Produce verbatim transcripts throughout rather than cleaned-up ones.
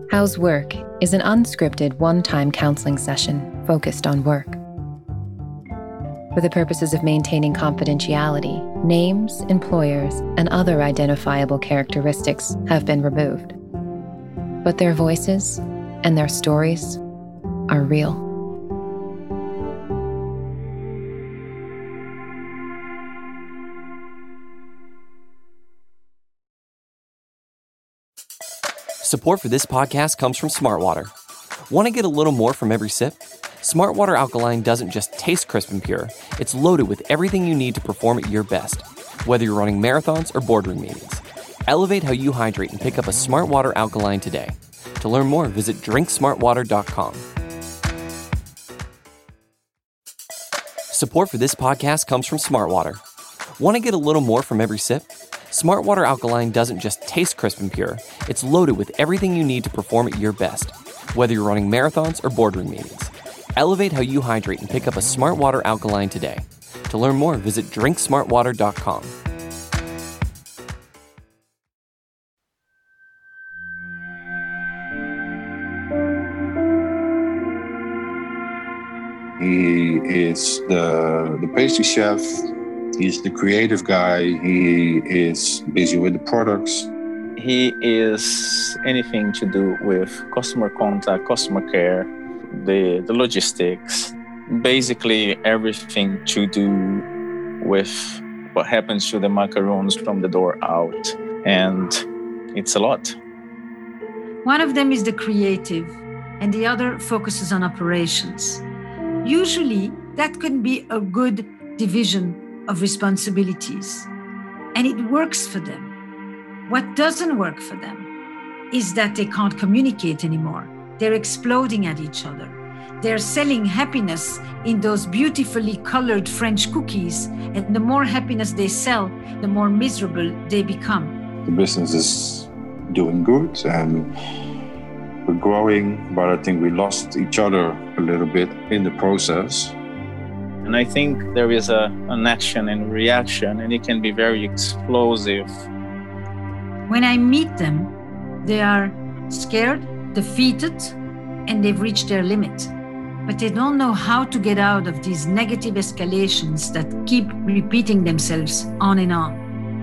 How's Work is an unscripted one-time counseling session focused on work. For the purposes of maintaining confidentiality, names, employers, and other identifiable characteristics have been removed. But their voices and their stories are real. Support for this podcast comes from Smartwater. Want to get a little more from every sip? Smartwater Alkaline doesn't just taste crisp and pure, it's loaded with everything you need to perform at your best, whether you're running marathons or boardroom meetings. Elevate how you hydrate and pick up a Smartwater Alkaline today. To learn more, visit drink smart water dot com. Support for this podcast comes from Smartwater. Want to get a little more from every sip? Smartwater Alkaline doesn't just taste crisp and pure, it's loaded with everything you need to perform at your best, whether you're running marathons or boardroom meetings. Elevate how you hydrate and pick up a Smartwater Alkaline today. To learn more, visit drink smart water dot com. He is the, the pastry chef. He's the creative guy. He is busy with the products. He is anything to do with customer contact, customer care, the, the logistics, basically everything to do with what happens to the macaroons from the door out. And it's a lot. One of them is the creative, and the other focuses on operations. Usually, that can be a good division of responsibilities, and it works for them. What doesn't work for them is that they can't communicate anymore. They're exploding at each other. They're selling happiness in those beautifully colored French cookies, and the more happiness they sell, the more miserable they become. The business is doing good and we're growing, but I think we lost each other a little bit in the process. And I think there is a, an action and reaction, and it can be very explosive. When I meet them, they are scared, defeated, and they've reached their limit. But they don't know how to get out of these negative escalations that keep repeating themselves on and on.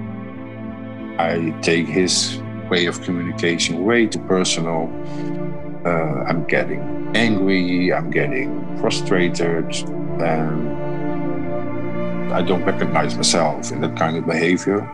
I take his way of communication way too personal. Uh, I'm getting angry, I'm getting frustrated, and I don't recognize myself in that kind of behavior.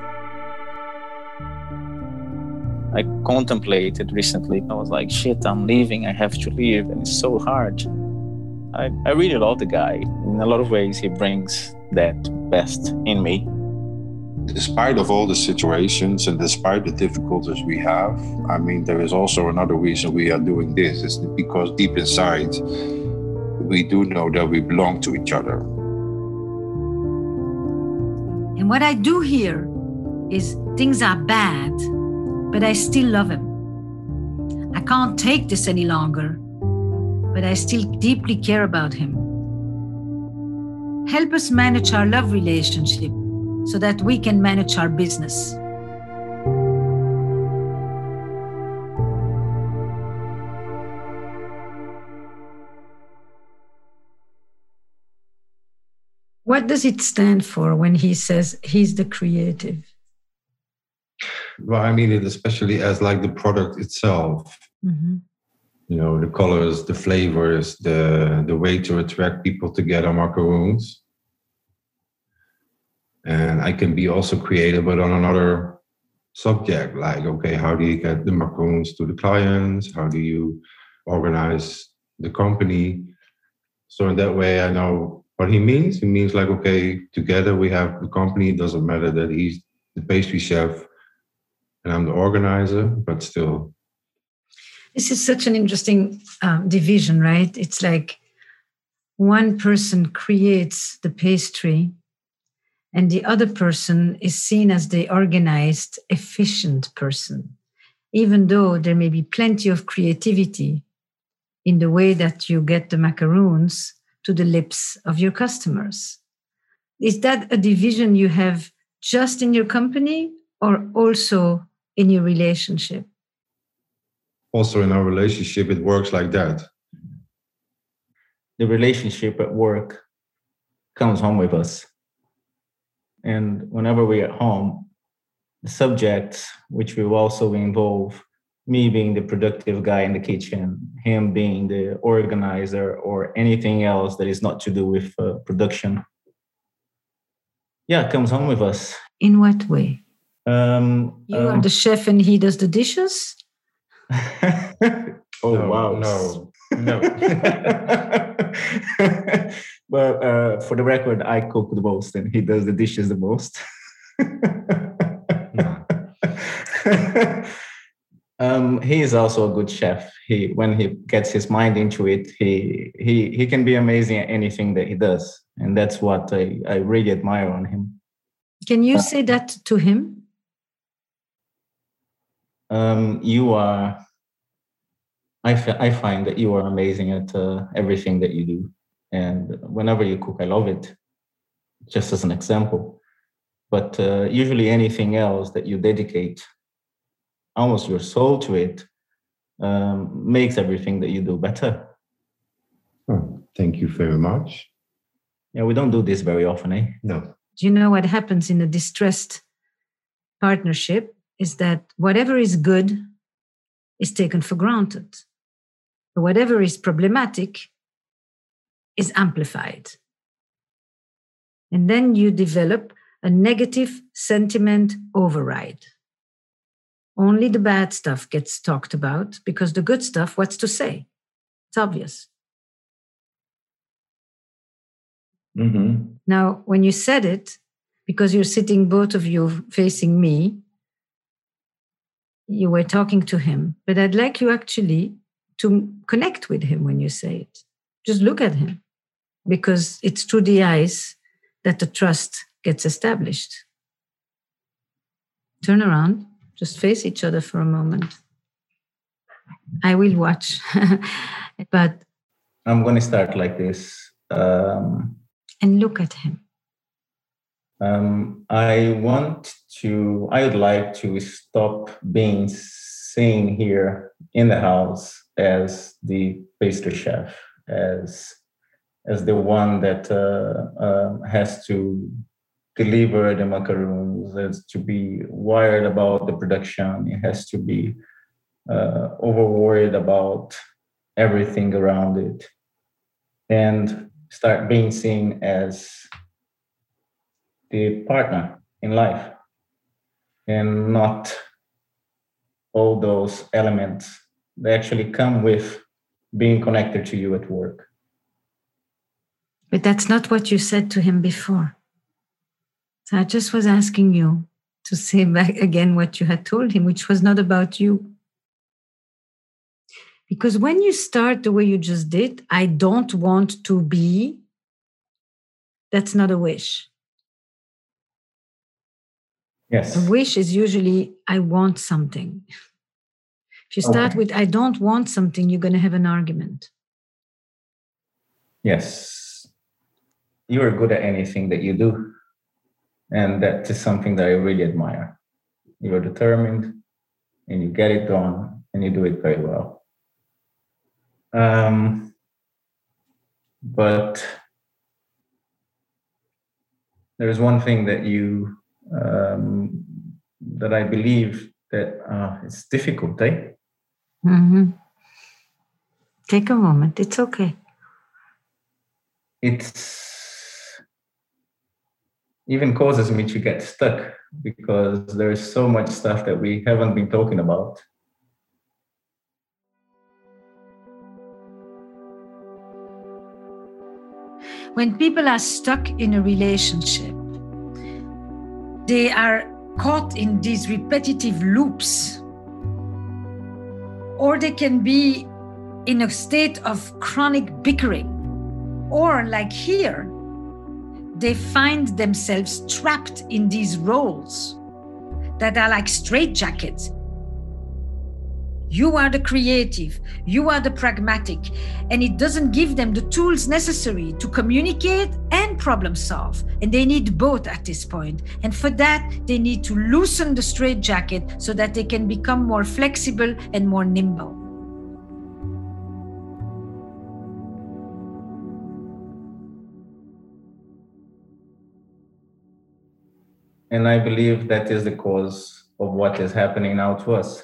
I contemplated recently. I was like, shit, I'm leaving, I have to leave, and it's so hard. I, I really love the guy. In a lot of ways, he brings that best in me. Despite of all the situations and despite the difficulties we have, I mean, there is also another reason we are doing this. It's because deep inside, we do know that we belong to each other. And what I do here is things are bad, but I still love him. I can't take this any longer, but I still deeply care about him. Help us manage our love relationship so that we can manage our business. What does it stand for when he says he's the creative? Well, I mean it especially as like the product itself. Mm-hmm. You know, the colors, the flavors, the, the way to attract people to get our macaroons. And I can be also creative, but on another subject, like, okay, how do you get the macaroons to the clients? How do you organize the company? So in that way, I know what he means. He means like, okay, together we have the company. It doesn't matter that he's the pastry chef and I'm the organizer, but still. This is such an interesting um, division, right? It's like one person creates the pastry and the other person is seen as the organized, efficient person, even though there may be plenty of creativity in the way that you get the macaroons to the lips of your customers. Is that a division you have just in your company or also in your relationship? also in our relationship, it works like that. The relationship at work comes home with us. And whenever we're at home, the subjects, which will also involve me being the productive guy in the kitchen, him being the organizer, or anything else that is not to do with uh, production, yeah, comes home with us. In what way? Um, you um, are the chef and he does the dishes? oh, no, wow. No, no. But uh, for the record, I cook the most and he does the dishes the most. um, he is also a good chef. He, when he gets his mind into it, he he he can be amazing at anything that he does, and that's what I, I really admire on him. Can you say that to him? Um, you are. I, f- I find that you are amazing at uh, everything that you do, and whenever you cook, I love it. Just as an example, but uh, usually anything else that you dedicate almost your soul to it um, makes everything that you do better. Oh, thank you very much. Yeah, we don't do this very often, eh? No. Do you know what happens in a distressed partnership is that whatever is good is taken for granted. But whatever is problematic is amplified. And then you develop a negative sentiment override. Only the bad stuff gets talked about because the good stuff, what's to say? It's obvious. Mm-hmm. Now, when you said it, because you're sitting, both of you facing me, you were talking to him, but I'd like you actually to connect with him when you say it. Just look at him, because it's through the eyes that the trust gets established. Turn around, just face each other for a moment. I will watch, but... I'm going to start like this. Um, and look at him. Um, I want to, I would like to stop being seen here in the house as the pastry chef, as as the one that uh, uh, has to deliver the macaroons, has to be wired about the production, it has to be uh, over worried about everything around it, and start being seen as the partner in life, and not all those elements that actually come with being connected to you at work. But that's not what you said to him before. So I just was asking you to say back again what you had told him, which was not about you. Because when you start the way you just did, I don't want to be, that's not a wish. Yes. A wish is usually, I want something. If you start okay. with, I don't want something, you're going to have an argument. Yes. You are good at anything that you do. And that is something that I really admire. You're determined and you get it done and you do it very well. Um, but there's one thing that you, um, that I believe that uh, it's difficult, eh? Mm-hmm. Take a moment. It's okay. It's even causes me to get stuck because there's so much stuff that we haven't been talking about. When people are stuck in a relationship, they are caught in these repetitive loops, or they can be in a state of chronic bickering, or like here, they find themselves trapped in these roles that are like straitjackets. You are the creative, you are the pragmatic, and it doesn't give them the tools necessary to communicate and problem solve. And they need both at this point. And for that, they need to loosen the straitjacket so that they can become more flexible and more nimble. And I believe that is the cause of what is happening now to us.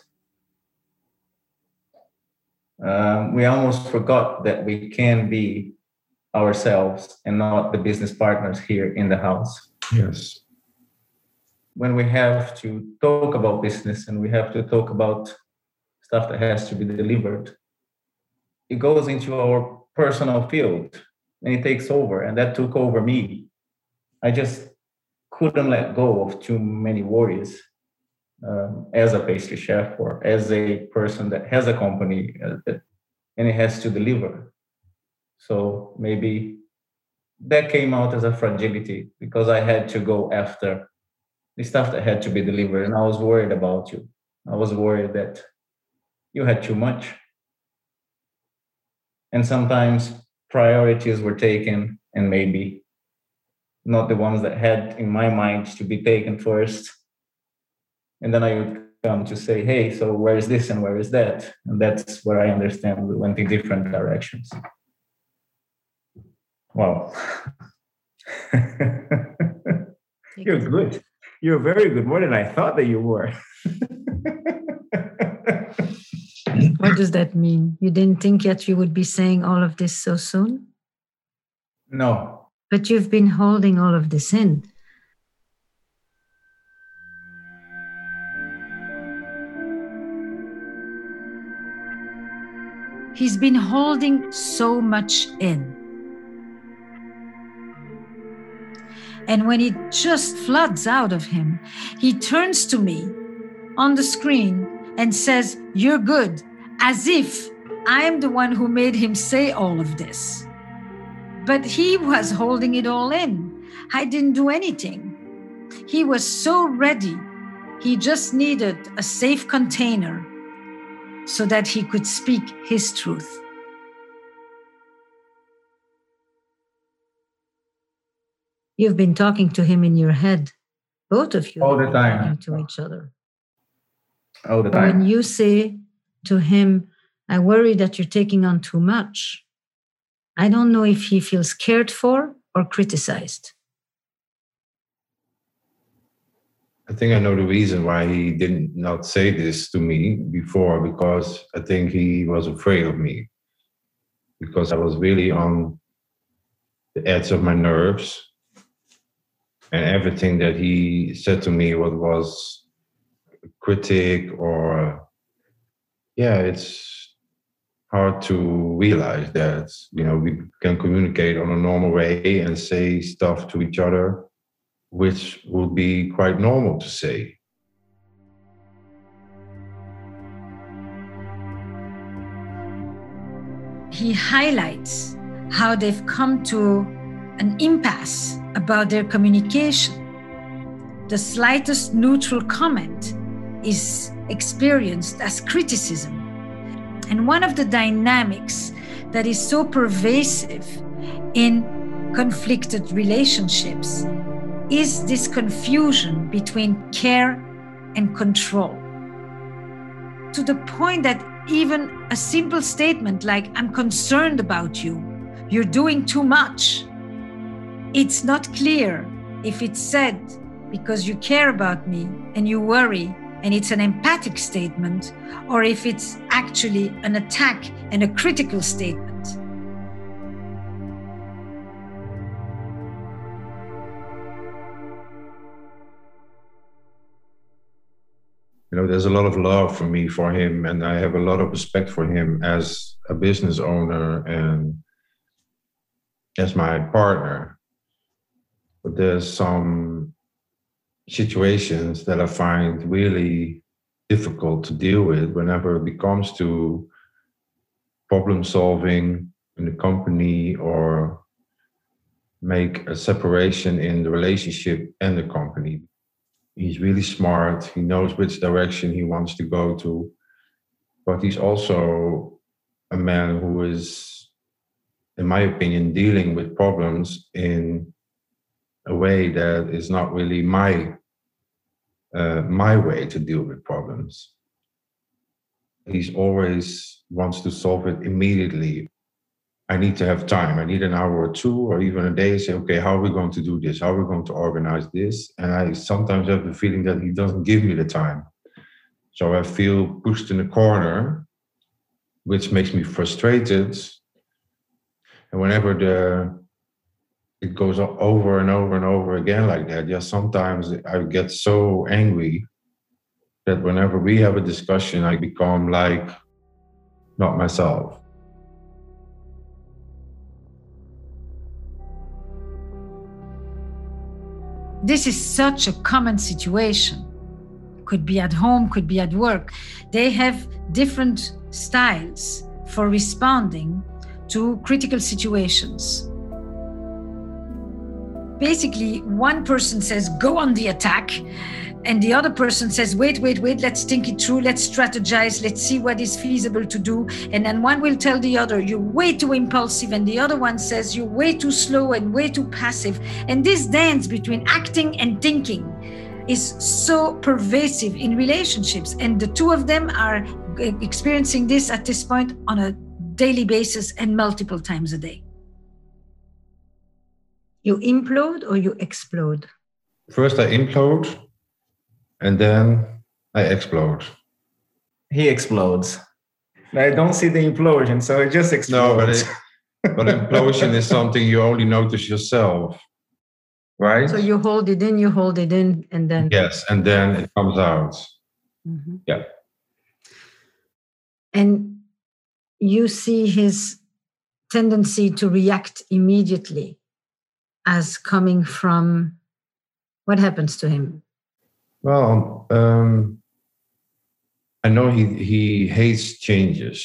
Um, we almost forgot that we can be ourselves and not the business partners here in the house. Yes. When we have to talk about business and we have to talk about stuff that has to be delivered, it goes into our personal field and it takes over. And that took over me. I just couldn't let go of too many worries um, as a pastry chef or as a person that has a company uh, that, and it has to deliver. So maybe that came out as a fragility because I had to go after the stuff that had to be delivered. And I was worried about you. I was worried that you had too much. And sometimes priorities were taken and maybe not the ones that had in my mind to be taken first. And then I would come to say, hey, so where is this and where is that? And that's where I understand we went in different directions. Wow. You're good. You're very good, more than I thought that you were. What does that mean? You didn't think yet you would be saying all of this so soon? No. But you've been holding all of this in. He's been holding so much in. And when it just floods out of him, he turns to me on the screen and says, "You're good," as if I am the one who made him say all of this. But he was holding it all in. I didn't do anything. He was so ready. He just needed a safe container so that he could speak his truth. You've been talking to him in your head. Both of you all the time, talking to each other. All the time. When you say to him, "I worry that you're taking on too much," I don't know if he feels cared for or criticized. I think I know the reason why he did not say this to me before, because I think he was afraid of me. Because I was really on the edge of my nerves. And everything that he said to me was, was a critic or, yeah, it's hard to realize that, you know, we can communicate on a normal way and say stuff to each other, which would be quite normal to say. He highlights how they've come to an impasse about their communication. The slightest neutral comment is experienced as criticism. And one of the dynamics that is so pervasive in conflicted relationships is this confusion between care and control. To the point that even a simple statement like, "I'm concerned about you, you're doing too much," it's not clear if it's said because you care about me and you worry and it's an empathic statement, or if it's actually an attack and a critical statement. You know, there's a lot of love for me for him, and I have a lot of respect for him as a business owner and as my partner. But there's some situations that I find really difficult to deal with whenever it comes to problem solving in the company or make a separation in the relationship and the company. He's really smart. He knows which direction he wants to go to. But he's also a man who is, in my opinion, dealing with problems in a way that is not really my uh, my way to deal with problems. He's always wants to solve it immediately. I need to have time. I need an hour or two or even a day. Say, okay, how are we going to do this? How are we going to organize this? And I sometimes have the feeling that he doesn't give me the time. So I feel pushed in a corner, which makes me frustrated. And whenever the it goes over and over and over again like that, just sometimes I get so angry that whenever we have a discussion, I become like not myself. This is such a common situation. Could be at home, could be at work. They have different styles for responding to critical situations. Basically, one person says, go on the attack. And the other person says, wait, wait, wait, let's think it through, let's strategize, let's see what is feasible to do. And then one will tell the other, you're way too impulsive. And the other one says, you're way too slow and way too passive. And this dance between acting and thinking is so pervasive in relationships. And the two of them are experiencing this at this point on a daily basis and multiple times a day. You implode or you explode? First I implode. And then I explode. He explodes. I don't see the implosion, so it just explodes. No, but, it, but implosion is something you only notice yourself, right? So you hold it in, you hold it in, and then... Yes, and then it comes out. Mm-hmm. Yeah. And you see his tendency to react immediately as coming from... What happens to him? Well, um, I know he, he hates changes.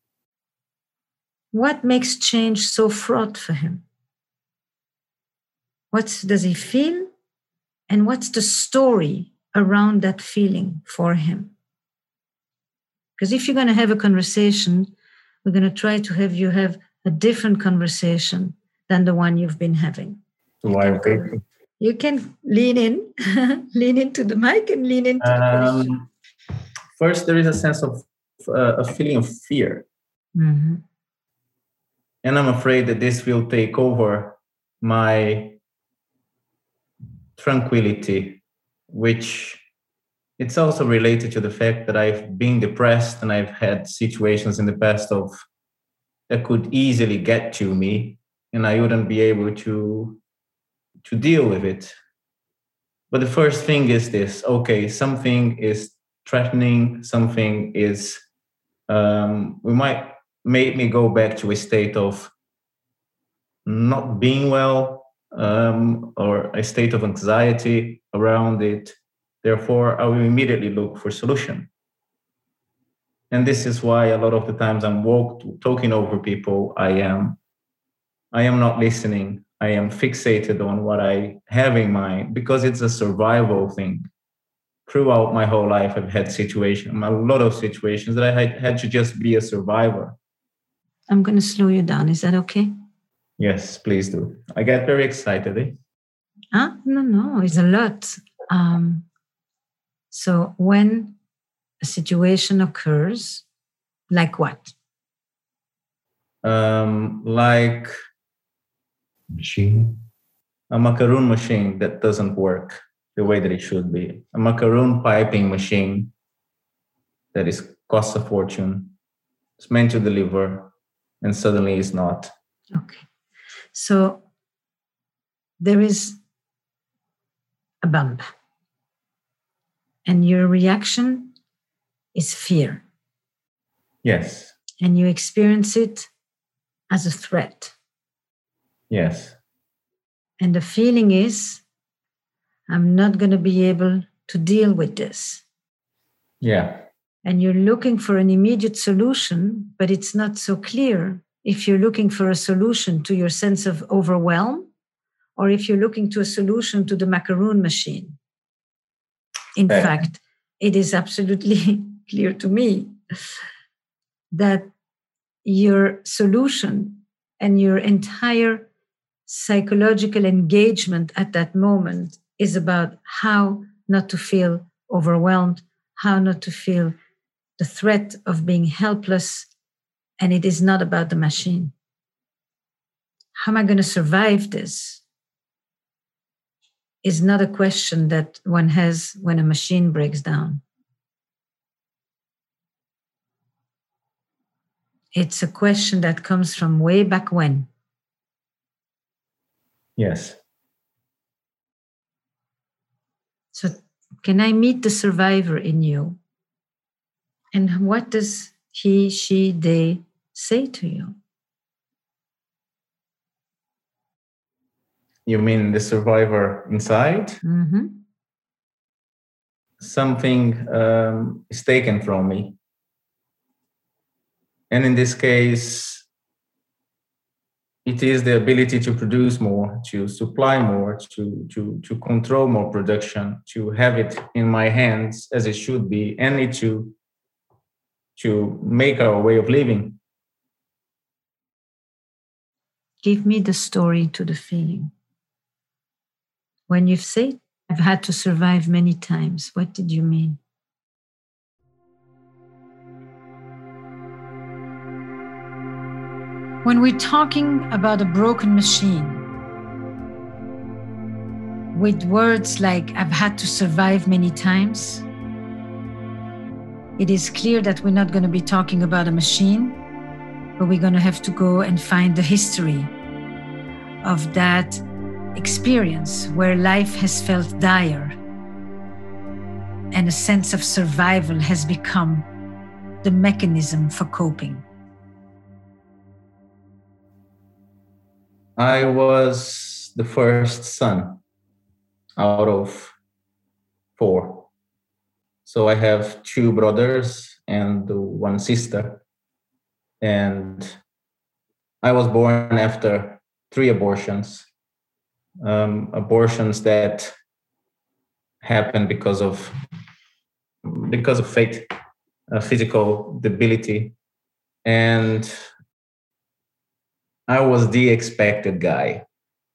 What makes change so fraught for him? What does he feel? And what's the story around that feeling for him? Because if you're going to have a conversation, we're going to try to have you have a different conversation than the one you've been having. Why? Okay. You can lean in, lean into the mic and lean into the um, question. First, there is a sense of uh, a feeling of fear. Mm-hmm. And I'm afraid that this will take over my tranquility, which it's also related to the fact that I've been depressed and I've had situations in the past of that could easily get to me and I wouldn't be able to to deal with it. But the first thing is this, okay, something is threatening, something is, um, we might make me go back to a state of not being well, um, or a state of anxiety around it. Therefore, I will immediately look for solution. And this is why a lot of the times I'm walk, talking over people, I am, I am not listening. I am fixated on what I have in mind because it's a survival thing. Throughout my whole life, I've had situations, a lot of situations that I had, had to just be a survivor. I'm going to slow you down. Is that okay? Yes, please do. I get very excited. Eh? Ah, no, no, it's a lot. Um, so when a situation occurs, like what? Um, like... Machine. A macaroon machine that doesn't work the way that it should be. A macaroon piping machine that is costs a fortune. It's meant to deliver and suddenly is not. Okay. So there is a bump. And your reaction is fear. Yes. And you experience it as a threat. Yes. And the feeling is, I'm not going to be able to deal with this. Yeah. And you're looking for an immediate solution, but it's not so clear if you're looking for a solution to your sense of overwhelm or if you're looking to a solution to the macaroon machine. In Okay. fact, it is absolutely clear to me that your solution and your entire psychological engagement at that moment is about how not to feel overwhelmed, how not to feel the threat of being helpless, and it is not about the machine. how am I going to survive this, is not a question that one has when a machine breaks down. It's a question that comes from way back when. Yes. So can I meet the survivor in you? And what does he, she, they say to you? You mean the survivor inside? Mm-hmm. Something um, is taken from me. And in this case, it is the ability to produce more, to supply more, to, to, to control more production, to have it in my hands as it should be, and to, to make our way of living. Give me the story to the feeling. When you've said, I've had to survive many times, what did you mean? When we're talking about a broken machine, with words like, I've had to survive many times, it is clear that we're not going to be talking about a machine, but we're going to have to go and find the history of that experience where life has felt dire and a sense of survival has become the mechanism for coping. I was the first son out of four. So I have two brothers and one sister. And I was born after three abortions. Um, abortions that happened because of because of fate, uh, physical debility. And I was the expected guy.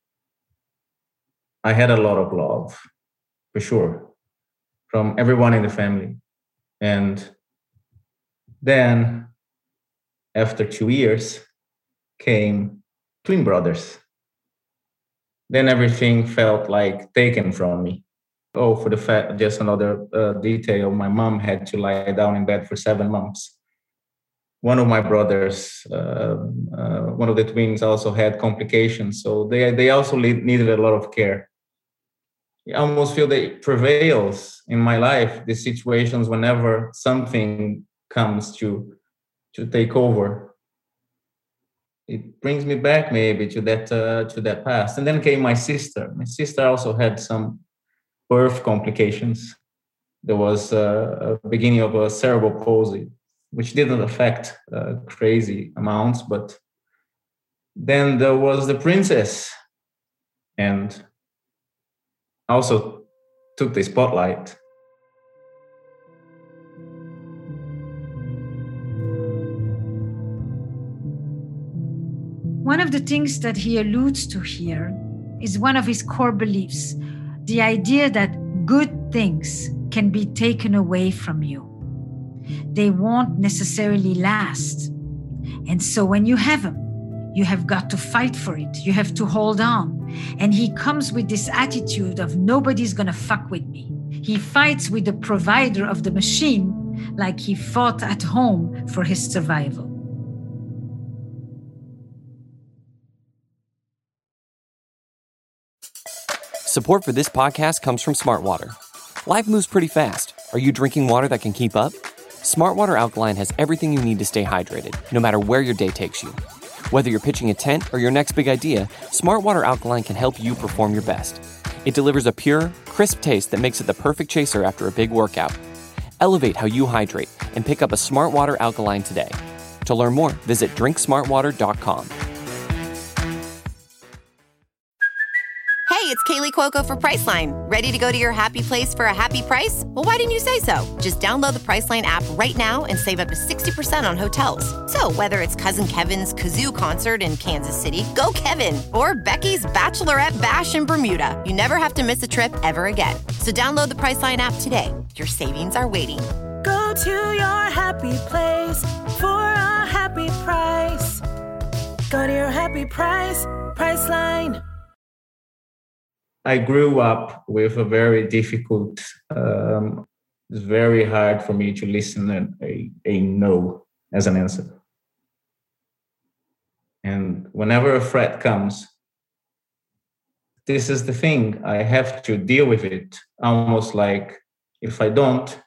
I had a lot of love, for sure, from everyone in the family. And then, after two years, came twin brothers. Then everything felt like taken from me. Oh, for the fact, just another uh, detail, my mom had to lie down in bed for seven months. One of my brothers, uh, uh, one of the twins also had complications. So they, they also lead, needed a lot of care. I almost feel that it prevails in my life, these situations whenever something comes to, to take over. It brings me back maybe to that uh, to that past. And then came my sister. My sister also had some birth complications. There was uh, a beginning of a cerebral palsy, which didn't affect uh, crazy amounts. But then there was the princess, and also took the spotlight. One of the things that he alludes to here is one of his core beliefs, the idea that good things can be taken away from you. They won't necessarily last. And so when you have them, you have got to fight for it. You have to hold on. And he comes with this attitude of nobody's going to fuck with me. He fights with the provider of the machine like he fought at home for his survival. Support for this podcast comes from Smartwater. Life moves pretty fast. Are you drinking water that can keep up? Smartwater Alkaline has everything you need to stay hydrated, no matter where your day takes you. Whether you're pitching a tent or your next big idea, Smartwater Alkaline can help you perform your best. It delivers a pure, crisp taste that makes it the perfect chaser after a big workout. Elevate how you hydrate and pick up a Smartwater Alkaline today. To learn more, visit drink smartwater dot com. Hey, it's Kaylee Cuoco for Priceline. Ready to go to your happy place for a happy price? Well, why didn't you say so? Just download the Priceline app right now and save up to sixty percent on hotels. So whether it's Cousin Kevin's Kazoo Concert in Kansas City, go Kevin, or Becky's Bachelorette Bash in Bermuda, you never have to miss a trip ever again. So download the Priceline app today. Your savings are waiting. Go to your happy place for a happy price. Go to your happy price, Priceline. I grew up with a very difficult, um, it's very hard for me to listen to a, a no as an answer. And whenever a threat comes, this is the thing, I have to deal with it. Almost like if I don't,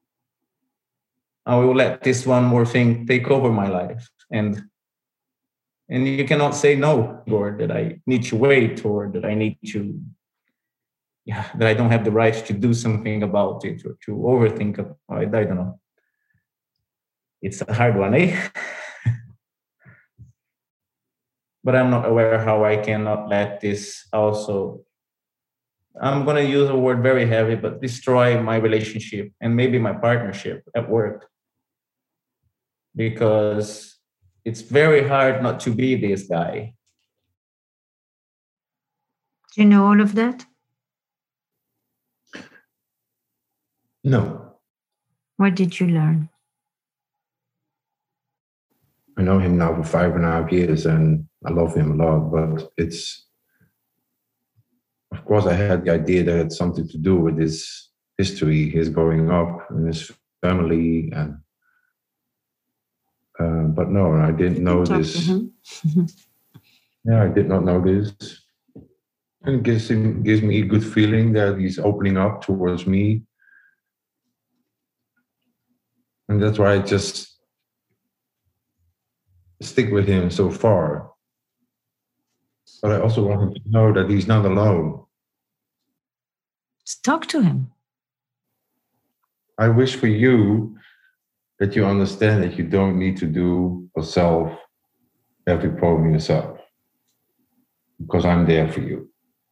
I will let this one more thing take over my life. And and you cannot say no, or that I need to wait, or that I need to, yeah, that I don't have the right to do something about it, or to overthink about it. I don't know. It's a hard one, eh? But I'm not aware how I cannot let this also, I'm going to use a word very heavy, but destroy my relationship and maybe my partnership at work. Because it's very hard not to be this guy. Do you know all of that? No. What did you learn? I know him now for five and a half years and I love him a lot, but it's, of course, I had the idea that it's something to do with his history, his growing up and his family. And uh, but no, I didn't know this. Yeah, I did not know this. And it gives, him, gives me a good feeling that he's opening up towards me. And that's why I just stick with him so far. But I also want him to know that he's not alone. Let's talk to him. I wish for you that you understand that you don't need to do or solve every problem yourself, because I'm there for you.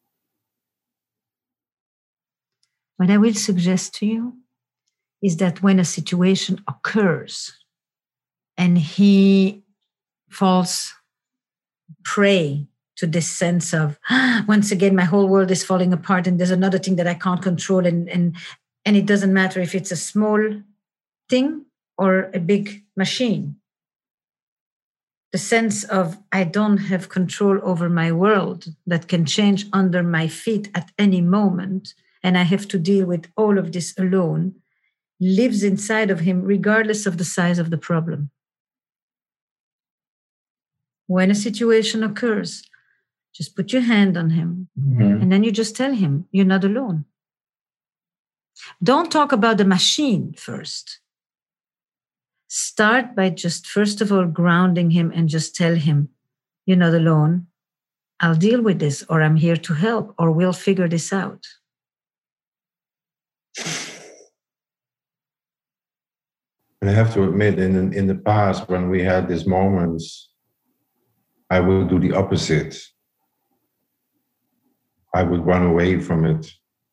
What I will suggest to you is that when a situation occurs and he falls prey to this sense of, ah, once again, my whole world is falling apart and there's another thing that I can't control, and, and, and it doesn't matter if it's a small thing or a big machine. The sense of, I don't have control over my world that can change under my feet at any moment, and I have to deal with all of this alone, lives inside of him regardless of the size of the problem. When a situation occurs, just put your hand on him, mm-hmm. and then you just tell him, you're not alone. Don't talk about the machine first. Start by just, first of all, grounding him and just tell him, you're not alone. I'll deal with this, or I'm here to help, or we'll figure this out. And I have to admit, in, in the past, when we had these moments, I would do the opposite. I would run away from it.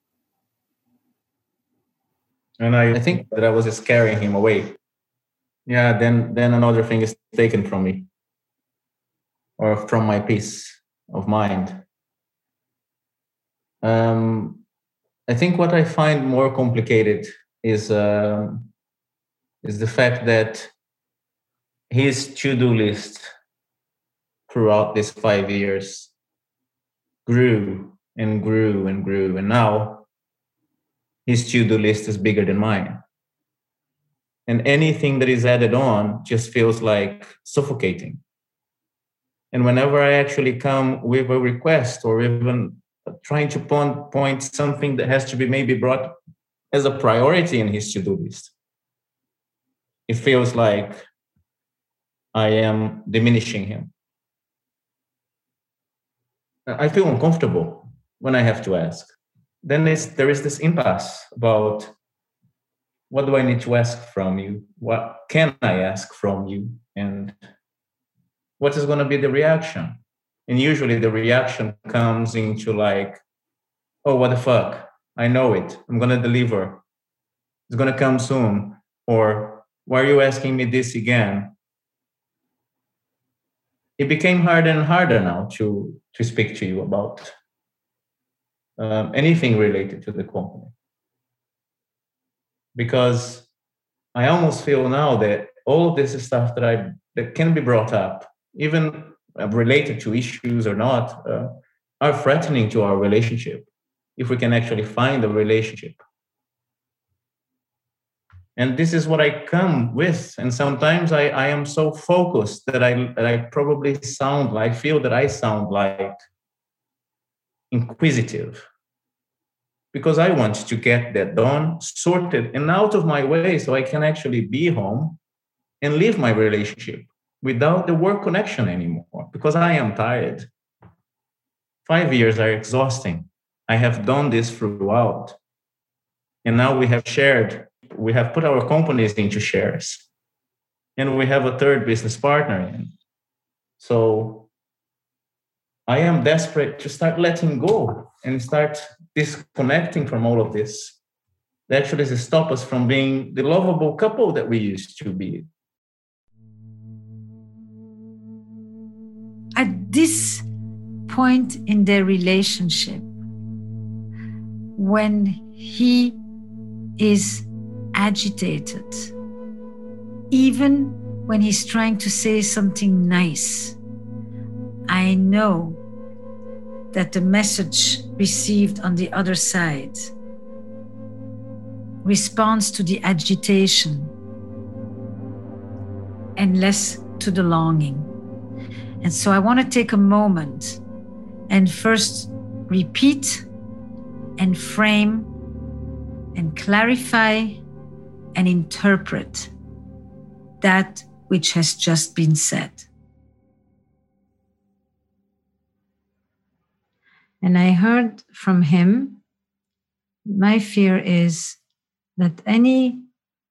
And I think that I was just carrying him away. Yeah, then, then another thing is taken from me, or from my peace of mind. Um, I think what I find more complicated is, uh, is the fact that his to-do list throughout these five years grew and grew and grew. And now his to-do list is bigger than mine. And anything that is added on just feels like suffocating. And whenever I actually come with a request, or even trying to point, point something that has to be maybe brought as a priority in his to-do list, it feels like I am diminishing him. I feel uncomfortable when I have to ask. Then there is this impasse about, what do I need to ask from you? What can I ask from you? And what is going to be the reaction? And usually the reaction comes into like, oh, what the fuck? I know it. I'm going to deliver. It's going to come soon. Or, why are you asking me this again? It became harder and harder now to, to speak to you about um, anything related to the company. Because I almost feel now that all of this stuff that I that can be brought up, even related to issues or not, uh, are threatening to our relationship, if we can actually find a relationship. And this is what I come with. And sometimes I, I am so focused that I, that I probably sound like, I feel that I sound like inquisitive, because I want to get that done, sorted, and out of my way so I can actually be home and live my relationship without the work connection anymore, because I am tired. Five years are exhausting. I have done this throughout. And now we have shared, we have put our companies into shares, and we have a third business partner in. So I am desperate to start letting go and start disconnecting from all of this. That actually stop us from being the lovable couple that we used to be. At this point in their relationship, when he is agitated, even when he's trying to say something nice, I know that the message received on the other side responds to the agitation and less to the longing. And so I want to take a moment and first repeat and frame and clarify and interpret that which has just been said. And I heard from him, my fear is that any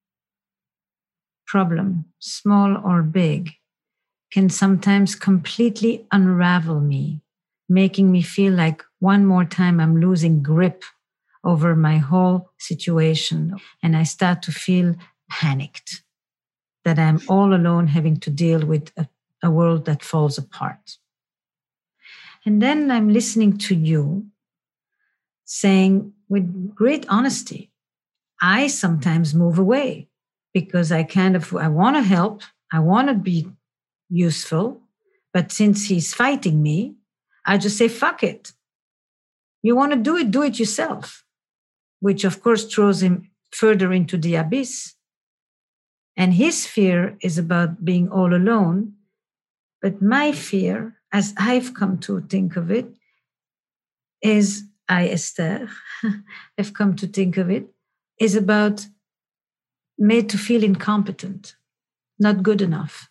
problem, small or big, can sometimes completely unravel me, making me feel like one more time I'm losing grip over my whole situation. And I start to feel panicked that I'm all alone having to deal with a, a world that falls apart. And then I'm listening to you saying with great honesty, I sometimes move away because I kind of, I want to help, I want to be useful, but since he's fighting me, I just say, fuck it. You want to do it, do it yourself, which of course throws him further into the abyss. And his fear is about being all alone. But my fear, as I've come to think of it, is, I, Esther, have come to think of it, is about made to feel incompetent, not good enough.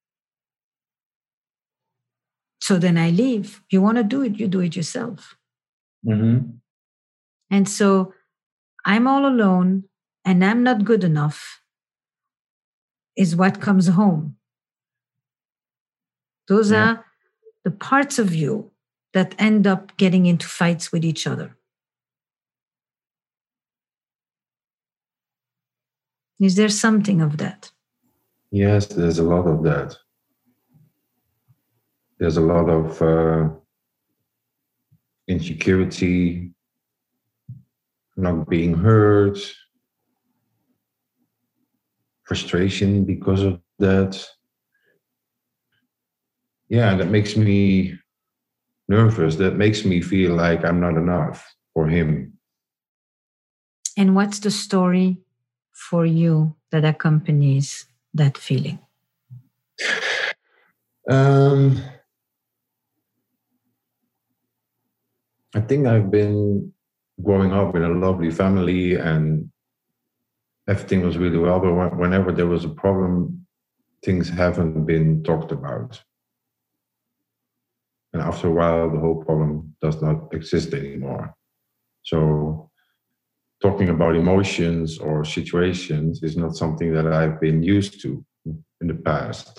So then I leave. You want to do it, you do it yourself. Mm-hmm. And so I'm all alone and I'm not good enough is what comes home. Those yeah. are the parts of you that end up getting into fights with each other. Is there something of that? Yes, there's a lot of that. There's a lot of uh, insecurity, not being heard, frustration because of that. Yeah, that makes me nervous. That makes me feel like I'm not enough for him. And what's the story for you that accompanies that feeling? Um, I think I've been growing up in a lovely family and everything was really well, but whenever there was a problem, things haven't been talked about. And after a while, the whole problem does not exist anymore. So talking about emotions or situations is not something that I've been used to in the past.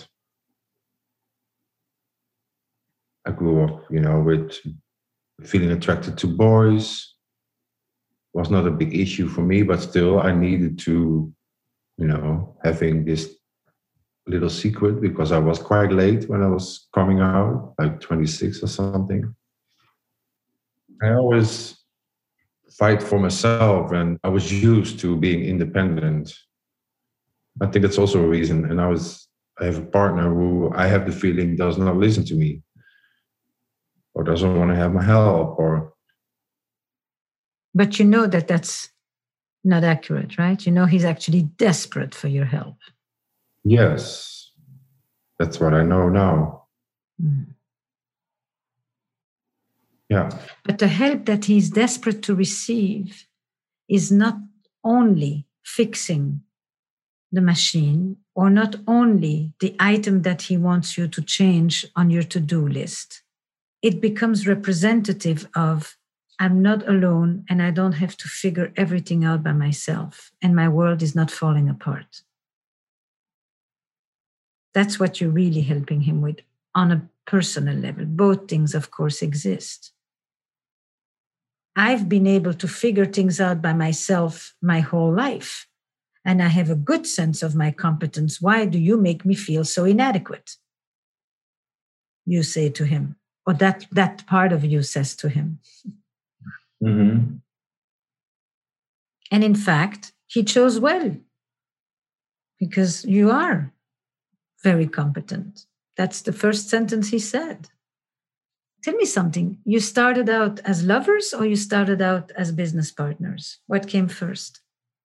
I grew up, you know, with feeling attracted to boys. Was not a big issue for me, but still I needed to, you know, having this little secret because I was quite late when I was coming out, like twenty-six or something. I always fight for myself and I was used to being independent. I think that's also a reason. And I was, I have a partner who I have the feeling does not listen to me or doesn't want to have my help, or. But you know that that's not accurate, right? You know he's actually desperate for your help. Yes, that's what I know now. Mm. Yeah. But the help that he's desperate to receive is not only fixing the machine, or not only the item that he wants you to change on your to-do list. It becomes representative of, I'm not alone and I don't have to figure everything out by myself, and my world is not falling apart. That's what you're really helping him with on a personal level. Both things, of course, exist. I've been able to figure things out by myself my whole life, and I have a good sense of my competence. Why do you make me feel so inadequate? You say to him, or that, that part of you says to him. Mm-hmm. And in fact, he chose well, because you are very competent. That's the first sentence he said. Tell me something. You started out as lovers, or you started out as business partners? What came first?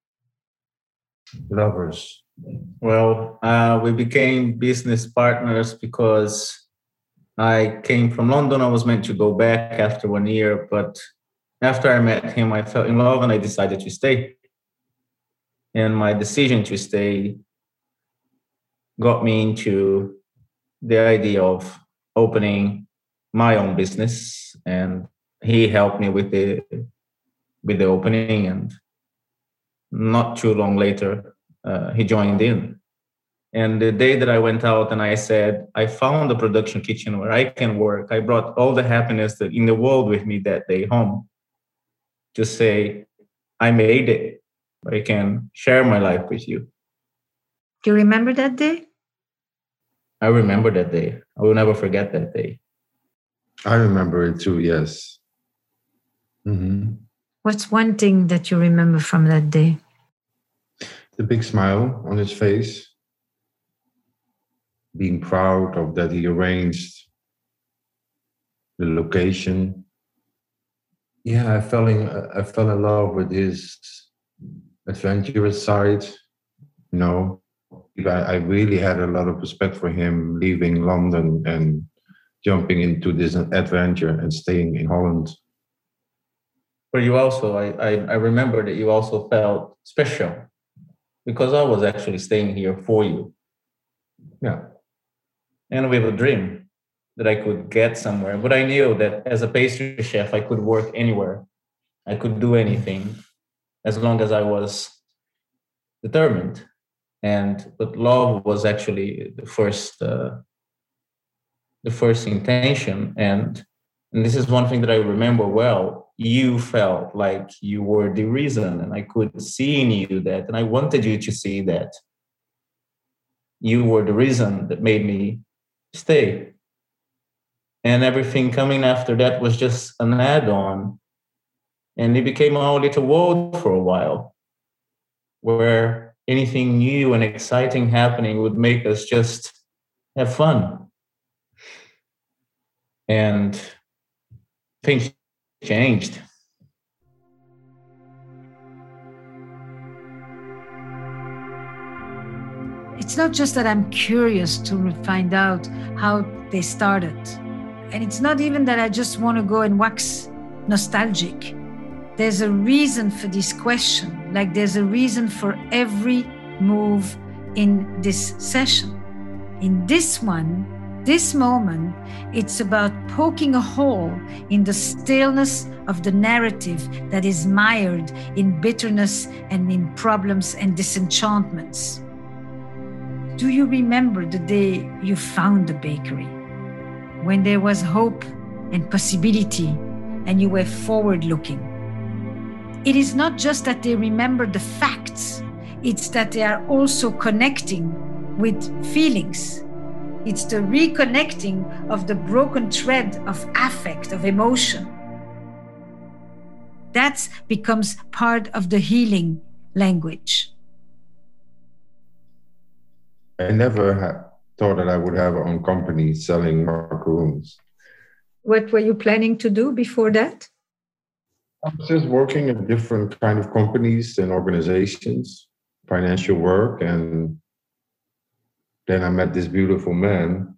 Lovers. Well, uh, we became business partners because I came from London. I was meant to go back after one year, but after I met him, I fell in love and I decided to stay. And my decision to stay got me into the idea of opening my own business, and he helped me with the with the opening, and not too long later uh, he joined in. And the day that I went out and I said, I found a production kitchen where I can work, I brought all the happiness that in the world with me that day home to say, I made it. I can share my life with you. Do you remember that day? I remember that day. I will never forget that day. I remember it too, yes. Mm-hmm. What's one thing that you remember from that day? The big smile on his face. Being proud of that he arranged the location. Yeah, I fell in, I fell in love with his adventurous side. You know, I, I really had a lot of respect for him leaving London and jumping into this adventure and staying in Holland. But you also, I, I, I remember that you also felt special because I was actually staying here for you. Yeah. And with a dream that I could get somewhere. But I knew that as a pastry chef, I could work anywhere. I could do anything as long as I was determined. And but love was actually the first, uh, the first intention. And, and this is one thing that I remember well. You felt like you were the reason, and I could see in you that, and I wanted you to see that you were the reason that made me stay. And everything coming after that was just an add-on. And it became our little world for a while, where anything new and exciting happening would make us just have fun. And things changed. It's not just that I'm curious to find out how they started. And it's not even that I just want to go and wax nostalgic. There's a reason for this question. Like there's a reason for every move in this session. In this one, this moment, it's about poking a hole in the staleness of the narrative that is mired in bitterness and in problems and disenchantments. Do you remember the day you found the bakery? When there was hope and possibility and you were forward-looking? It is not just that they remember the facts, it's that they are also connecting with feelings. It's the reconnecting of the broken thread of affect, of emotion. That becomes part of the healing language. I never had thought that I would have our own company selling macaroons. what were you planning to do before that? I was just working in different kind of companies and organizations, financial work, and then I met this beautiful man.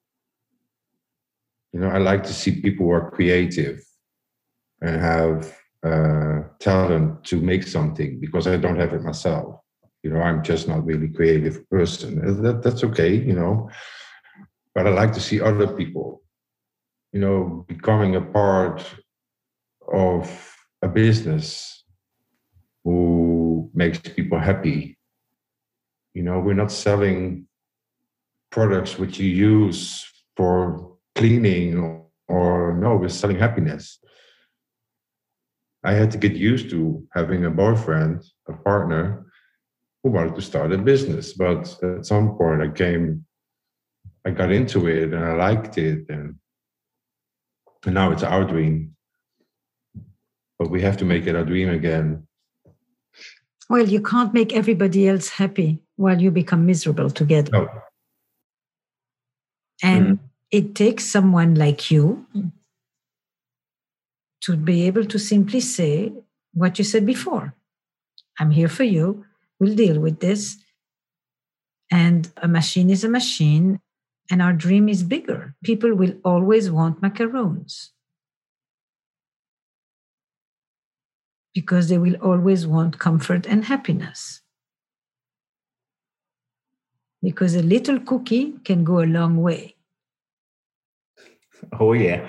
You know, I like to see people who are creative and have uh, talent to make something, because I don't have it myself. You know, I'm just not really a creative person. That, that's okay, you know. But I like to see other people, you know, becoming a part of a business who makes people happy. You know, we're not selling products which you use for cleaning or, or no, we're selling happiness. I had to get used to having a boyfriend, a partner who wanted to start a business. But at some point I came, I got into it and I liked it. And, and now it's our dream. But we have to make it our dream again. Well, you can't make everybody else happy while you become miserable together. No. And Mm. it takes someone like you to be able to simply say what you said before. I'm here for you. We'll deal with this. And a machine is a machine. And our dream is bigger. People will always want macarons, because they will always want comfort and happiness. Because a little cookie can go a long way. Oh, yeah.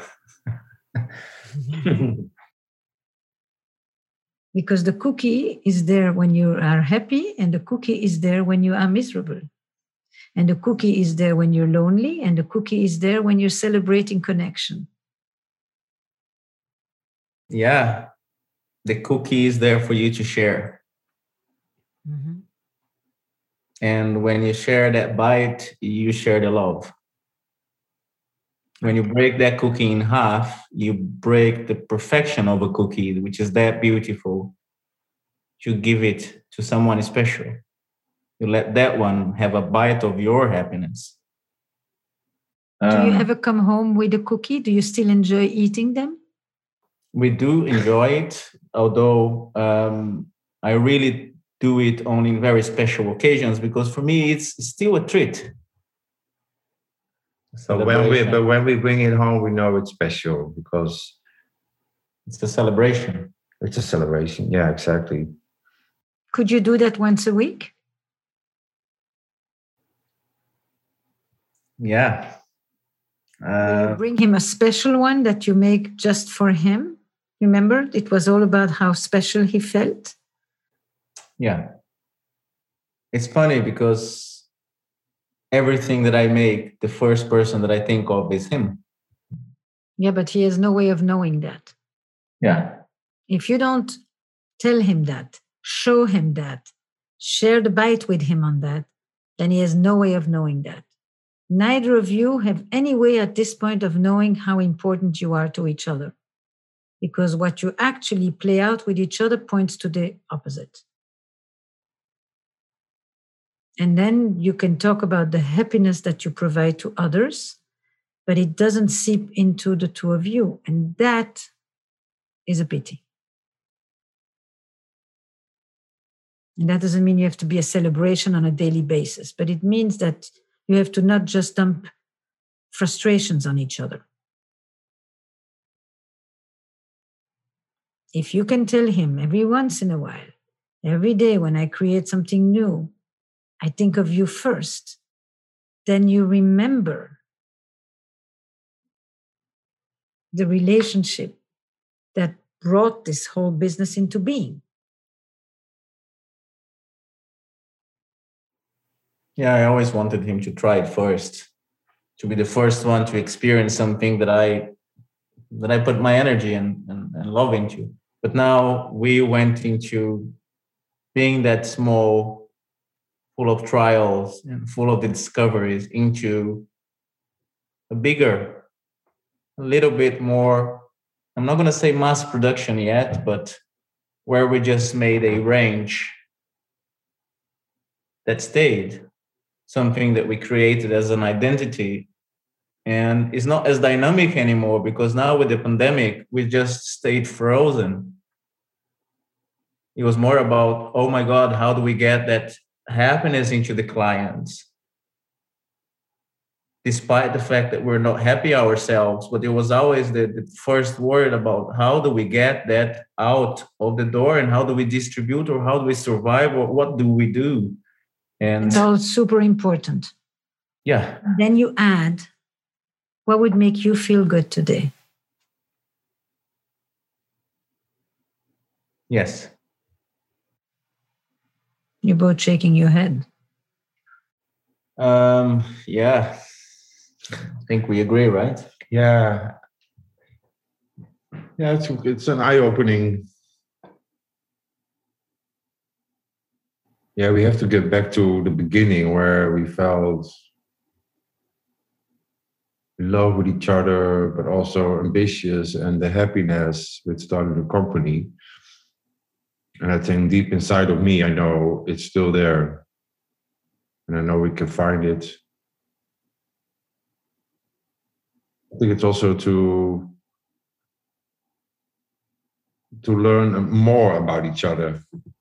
Because the cookie is there when you are happy, and the cookie is there when you are miserable. And the cookie is there when you're lonely, and the cookie is there when you're celebrating connection. Yeah. The cookie is there for you to share. Mm-hmm. And when you share that bite, you share the love. When you break that cookie in half, you break the perfection of a cookie, which is that beautiful. You give it to someone special. You let that one have a bite of your happiness. Do you Um, ever come home with a cookie? Do you still enjoy eating them? We do enjoy it, although um, I really do it only in very special occasions, because for me, it's still a treat. So when we, but when we bring it home, we know it's special because it's a celebration. It's a celebration. Yeah, exactly. Could you do that once a week? Yeah. Uh, you bring him a special one that you make just for him. Remember, it was all about how special he felt. Yeah. It's funny because everything that I make, the first person that I think of is him. Yeah, but he has no way of knowing that. Yeah. If you don't tell him that, show him that, share the bite with him on that, then he has no way of knowing that. Neither of you have any way at this point of knowing how important you are to each other, because what you actually play out with each other points to the opposite. And then you can talk about the happiness that you provide to others, but it doesn't seep into the two of you. And that is a pity. And that doesn't mean you have to be a celebration on a daily basis, but it means that you have to not just dump frustrations on each other. If you can tell him every once in a while, every day when I create something new, I think of you first, then you remember the relationship that brought this whole business into being. Yeah, I always wanted him to try it first, to be the first one to experience something that I that I put my energy and, and, and love into. But now we went into being that small, full of trials and full of the discoveries, into a bigger, a little bit more, I'm not going to say mass production yet, but where we just made a range that stayed, something that we created as an identity And it's not as dynamic anymore because now with the pandemic, we just stayed frozen. It was more about, oh my God, how do we get that happiness into the clients? Despite the fact that we're not happy ourselves, but it was always the, the first word about how do we get that out of the door and how do we distribute or how do we survive or what do we do? And it's all super important. Yeah. Then you add, what would make you feel good today? Yes. You're both shaking your head. Um, yeah. I think we agree, right? Yeah. Yeah, it's, it's an eye-opening. Yeah, we have to get back to the beginning where we felt in love with each other, but also ambitious, and the happiness with starting the company. And I think deep inside of me, I know it's still there. And I know we can find it. I think it's also to, to learn more about each other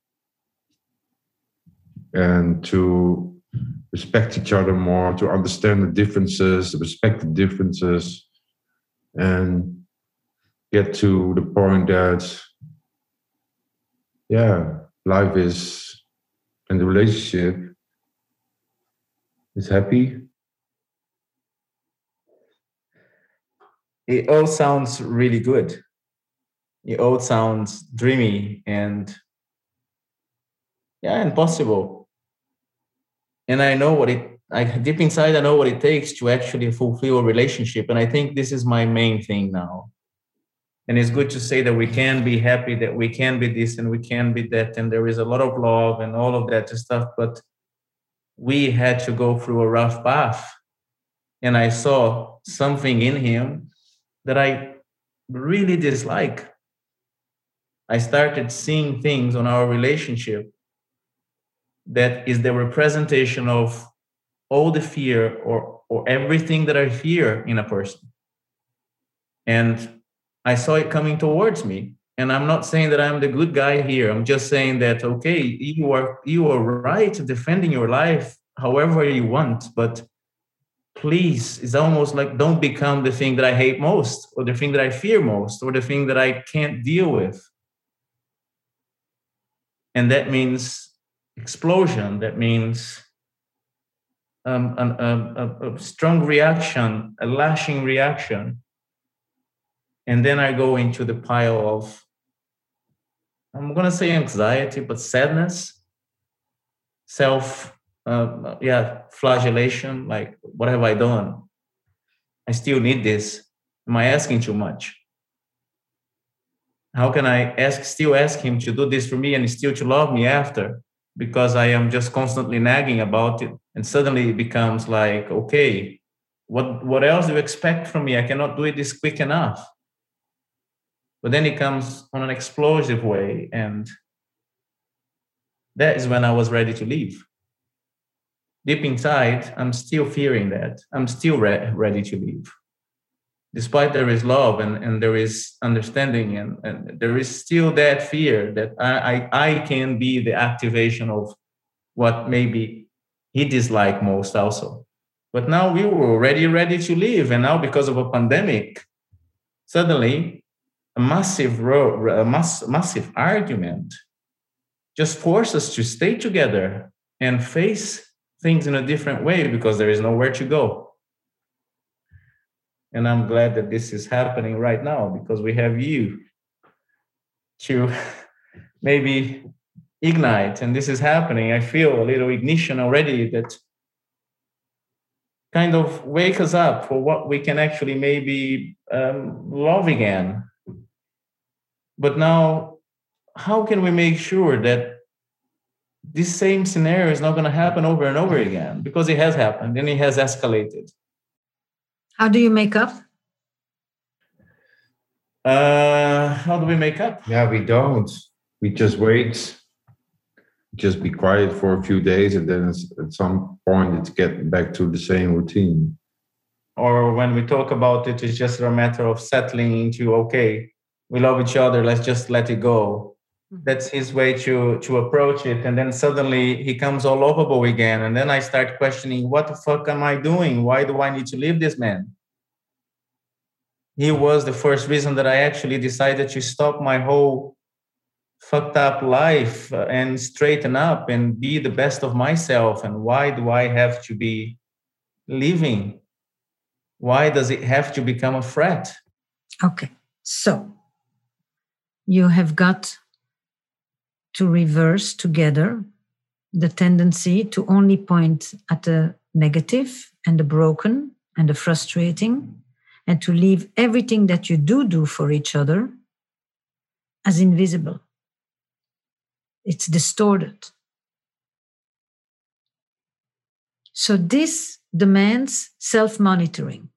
and to respect each other more, to understand the differences, respect the differences, and get to the point that, yeah, life is, and the relationship is happy. It all sounds really good. It all sounds dreamy and, yeah, and possible. And I know what it, I deep inside, I know what it takes to actually fulfill a relationship. And I think this is my main thing now. And it's good to say that we can be happy, that we can be this and we can be that. And there is a lot of love and all of that stuff. But we had to go through a rough path. And I saw something in him that I really dislike. I started seeing things on our relationship that is the representation of all the fear or, or everything that I fear in a person. And I saw it coming towards me. And I'm not saying that I'm the good guy here. I'm just saying that, okay, you are, you are right defending your life however you want, but please, it's almost like don't become the thing that I hate most or the thing that I fear most or the thing that I can't deal with. And that means explosion. That means um, an, a, a strong reaction, a lashing reaction. And then I go into the pile of, I'm going to say anxiety, but sadness, self, uh, yeah, flagellation, like, what have I done? I still need this. Am I asking too much? How can I ask, still ask him to do this for me and still to love me after? Because I am just constantly nagging about it. And suddenly it becomes like, okay, what, what else do you expect from me? I cannot do it this quick enough. But then it comes on an explosive way. And that is when I was ready to leave. Deep inside, I'm still fearing that. I'm still re- ready to leave. Despite there is love and, and there is understanding and, and there is still that fear that I, I, I can be the activation of what maybe he disliked most also. But now we were already ready to leave. And now because of a pandemic, suddenly a massive, ro- a mass, massive argument just forced us to stay together and face things in a different way because there is nowhere to go. And I'm glad that this is happening right now because we have you to maybe ignite. And this is happening. I feel a little ignition already that kind of wake us up for what we can actually maybe um, love again. But now, how can we make sure that this same scenario is not going to happen over and over again? Because it has happened and it has escalated. How do you make up? Uh, how do we make up? Yeah, we don't. We just wait. Just be quiet for a few days, and then at some point it's get back to the same routine. or when we talk about it, it's just a matter of settling into, okay, we love each other, let's just let it go. Mm-hmm. That's his way to, to approach it. And then suddenly he comes all lovable again. And then I start questioning, what the fuck am I doing? Why do I need to leave this man? He was the first reason that I actually decided to stop my whole fucked up life and straighten up and be the best of myself. And why do I have to be living? Why does it have to become a threat? Okay, so you have got to reverse together the tendency to only point at the negative and the broken and the frustrating, and to leave everything that you do do for each other as invisible. It's distorted. So this demands self-monitoring.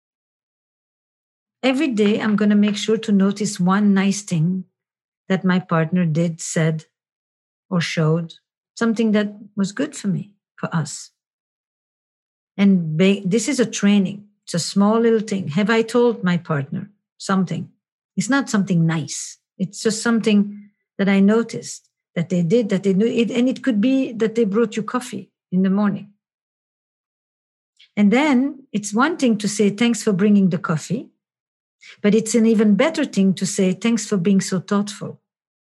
Every day, I'm going to make sure to notice one nice thing that my partner did, said, or showed, something that was good for me, for us. And ba- this is a training. It's a small little thing. Have I told my partner something? It's not something nice. It's just something that I noticed that they did, that they knew it. And it could be that they brought you coffee in the morning. And then it's one thing to say, thanks for bringing the coffee. But it's an even better thing to say, thanks for being so thoughtful.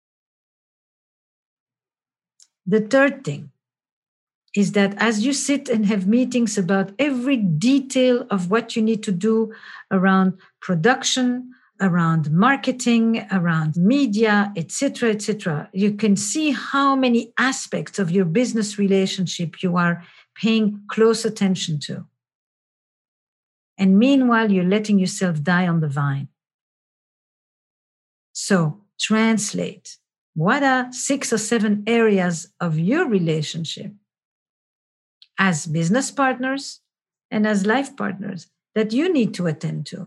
The third thing is that as you sit and have meetings about every detail of what you need to do around production, around marketing, around media, et cetera, et cetera, you can see how many aspects of your business relationship you are paying close attention to. And meanwhile, you're letting yourself die on the vine. So translate. What are six or seven areas of your relationship as business partners and as life partners that you need to attend to?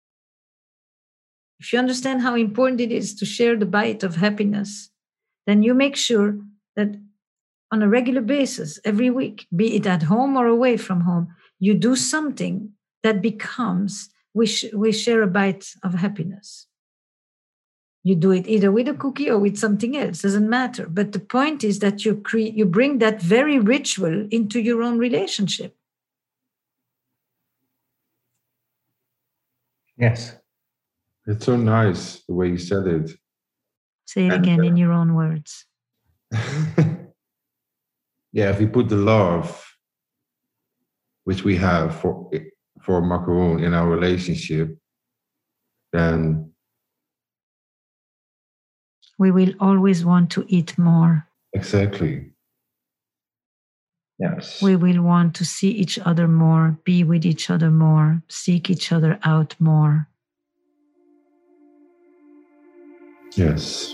If you understand how important it is to share the bite of happiness, then you make sure that on a regular basis, every week, be it at home or away from home, you do something that becomes, we, sh- we share a bite of happiness. You do it either with a cookie or with something else, doesn't matter. But the point is that you cre- you bring that very ritual into your own relationship. Yes. It's so nice the way you said it. Say it And, again uh, in your own words. Yeah, if we put the love which we have for for macaroon in our relationship, then we will always want to eat more. exactly. Yes. We will want to see each other more, be with each other more, seek each other out more. Yes.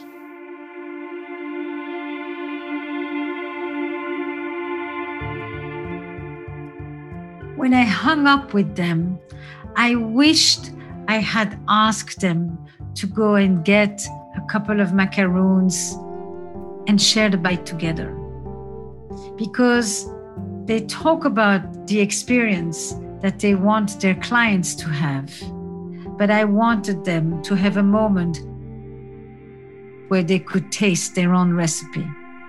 When I hung up with them, I wished I had asked them to go and get a couple of macaroons and share the bite together. Because they talk about the experience that they want their clients to have. But I wanted them to have a moment where they could taste their own recipe.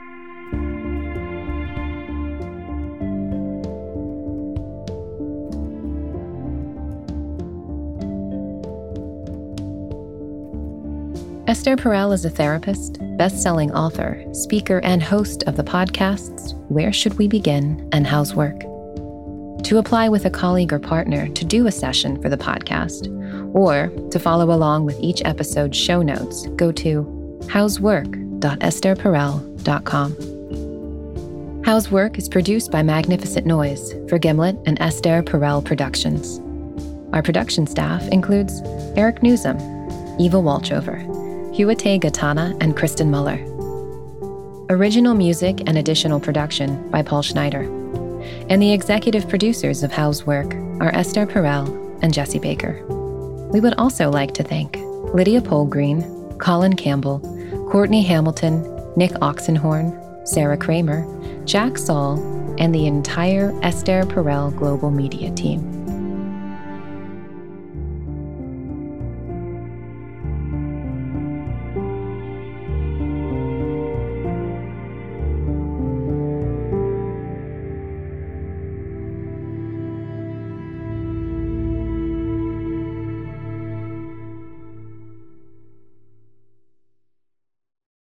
Esther Perel is a therapist, best-selling author, speaker, and host of the podcasts Where Should We Begin and How's Work. To apply with a colleague or partner to do a session for the podcast, or to follow along with each episode's show notes, go to hows work dot esther perel dot com. How's Work is produced by Magnificent Noise for Gimlet and Esther Perel Productions. Our production staff includes Eric Newsom, Eva Walchover, Huate Gatana, and Kristen Muller. Original music and additional production by Paul Schneider. And the executive producers of How's Work are Esther Perel and Jesse Baker. We would also like to thank Lydia Polgreen, Colin Campbell, Courtney Hamilton, Nick Oxenhorn, Sarah Kramer, Jack Saul, and the entire Esther Perel Global Media team.